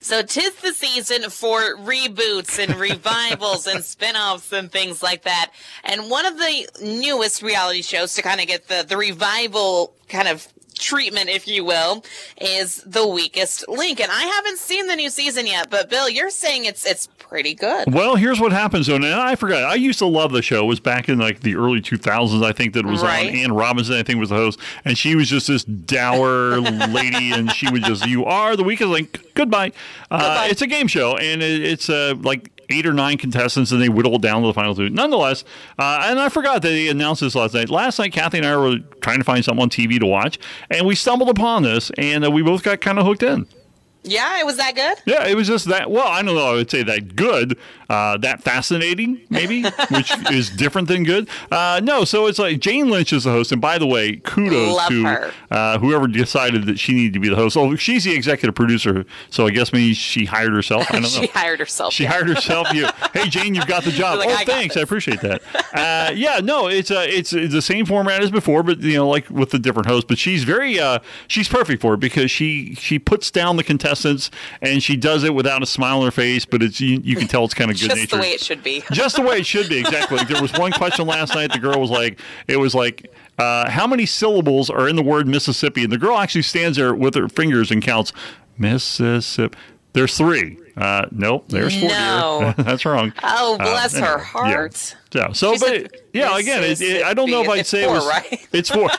So 'tis the season for reboots and revivals and spin-offs and things like that. And one of the newest reality shows to kind of get the revival kind of treatment, if you will, is The Weakest Link. And I haven't seen the new season yet, but Bill, you're saying it's pretty good. Well, here's what happens, though. Now, I forgot. I used to love the show. It was back in like the early 2000s, I think, that it was on. Ann Robinson, I think, was the host. And she was just this dour lady, and she would just, you are the weakest link. Goodbye. It's a game show, and it's like 8 or 9 contestants, and they whittle it down to the final 2. Nonetheless, and I forgot that they announced this last night. Last night, Kathy and I were trying to find something on TV to watch, and we stumbled upon this, and we both got kind of hooked in. Yeah, it was that good? Yeah, it was just that, well, I don't know, I would say that good, that fascinating, maybe, which is different than good. No, so it's like Jane Lynch is the host, and by the way, kudos to whoever decided that she needed to be the host. Oh, she's the executive producer, so I guess maybe she hired herself. I don't know. She hired herself. She hired herself. Hey, Jane, you've got the job. Like, thanks, I appreciate that. It's the same format as before, but, like with the different hosts, but she's she's perfect for it because she puts down the contestants, and she does it without a smile on her face, but it's you can tell it's kind of good natured. Just the way it should be. Just the way it should be, exactly. There was one question last night. The girl was like, how many syllables are in the word Mississippi? And the girl actually stands there with her fingers and counts Mississippi. There's 3. Nope, there's 4. No. That's wrong. Oh, bless her heart. Yeah. So, but again, I don't know if I'd say it was. Right? It's 4.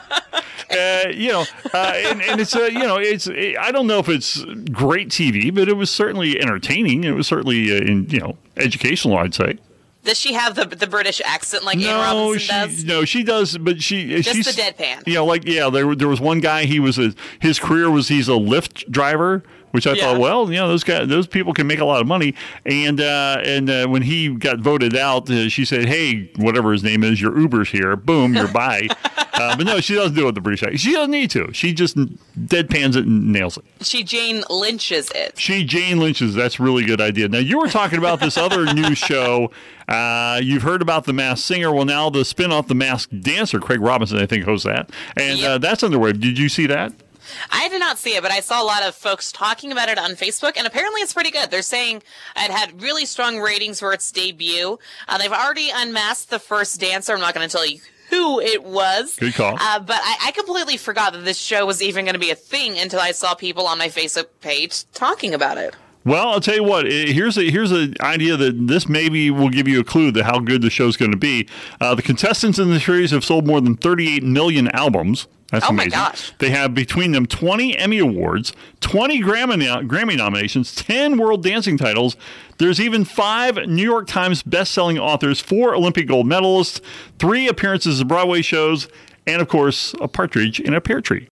And it's I don't know if it's great TV, but it was certainly entertaining. It was certainly educational, I'd say. Does she have the British accent like Ann Robinson does? No, she does, but she's the deadpan. There was one guy. His career was he's a Lyft driver. Which I thought, well, those people can make a lot of money. And when he got voted out, she said, "Hey, whatever his name is, your Uber's here. Boom, you're by." But no, she doesn't do it with the British accent. She doesn't need to. She just deadpans it and nails it. She Jane Lynches it. That's a really good idea. Now, you were talking about this other new show. You've heard about The Masked Singer. Well, now the spinoff, The Masked Dancer. Craig Robinson, I think, hosts that. And that's underway. Did you see that? I did not see it, but I saw a lot of folks talking about it on Facebook, and apparently it's pretty good. They're saying it had really strong ratings for its debut. They've already unmasked the first dancer. I'm not going to tell you who it was. Good call. But I completely forgot that this show was even going to be a thing until I saw people on my Facebook page talking about it. Well, I'll tell you what. Here's an idea that this maybe will give you a clue to how good the show's going to be. The contestants in the series have sold more than 38 million albums. That's amazing. My gosh. They have between them 20 Emmy Awards, 20 Grammy nominations, 10 World Dancing titles. There's even 5 New York Times best-selling authors, 4 Olympic gold medalists, 3 appearances at Broadway shows, and, of course, a partridge in a pear tree.